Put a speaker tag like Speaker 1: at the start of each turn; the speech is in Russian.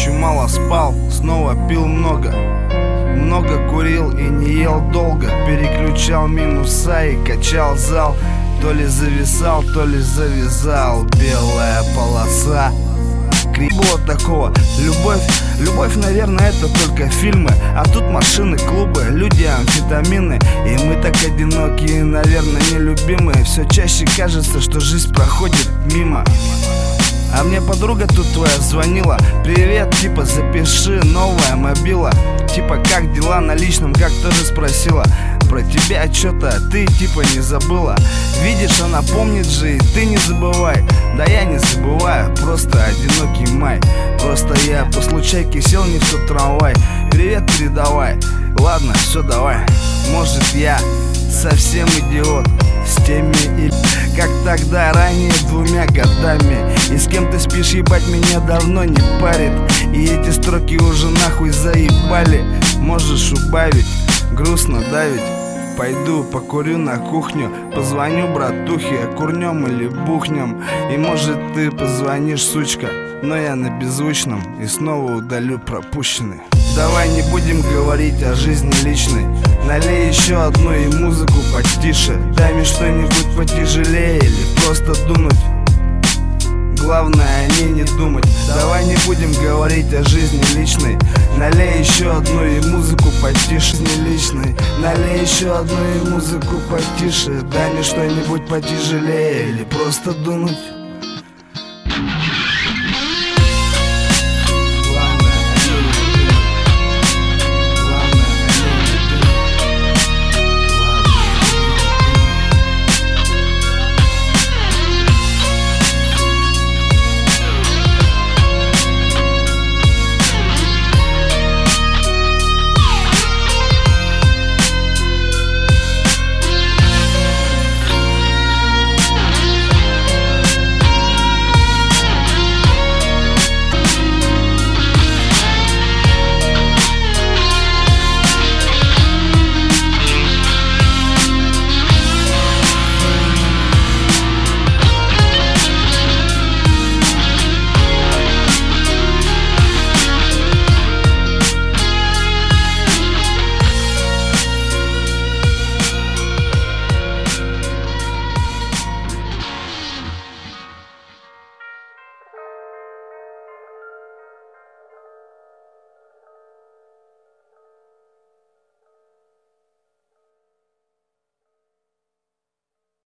Speaker 1: ночью мало спал, снова пил много. Много курил и не ел долго. Переключал минуса и качал зал. То ли зависал, то ли завязал. Белая полоса. Было такого. Любовь, наверное, это только фильмы. А тут машины, клубы, люди, амфетамины. И мы так одинокие, наверное, нелюбимые. Все чаще кажется, что жизнь проходит мимо. А мне подруга тут твоя звонила. Привет, типа запиши, новая мобила. Типа как дела на личном, как тоже спросила. Про тебя что-то ты типа не забыла. Видишь, она помнит же, и ты не забывай. Да я не забываю, просто одинокий май. Просто я по случайке сел не в тот трамвай. Привет передавай, ладно, все давай. Может я совсем идиот с теми и как тогда ранее 2 годами. И с кем ты спишь, ебать, меня давно не парит. И эти строки уже нахуй заебали. Можешь убавить, грустно давить. Пойду покурю на кухню, позвоню братухе, курнем или бухнем. И может ты позвонишь, сучка, но я на беззвучном и снова удалю пропущенный. Давай не будем говорить о жизни личной. Налей еще одну и музыку потише. Дай мне что-нибудь потяжелее или просто дунуть. Главное о ней не думать. Давай не будем говорить о жизни личной. Налей еще одну и музыку потише. Не личной. Налей еще одну и музыку потише. Дай мне что-нибудь потяжелее или просто дунуть.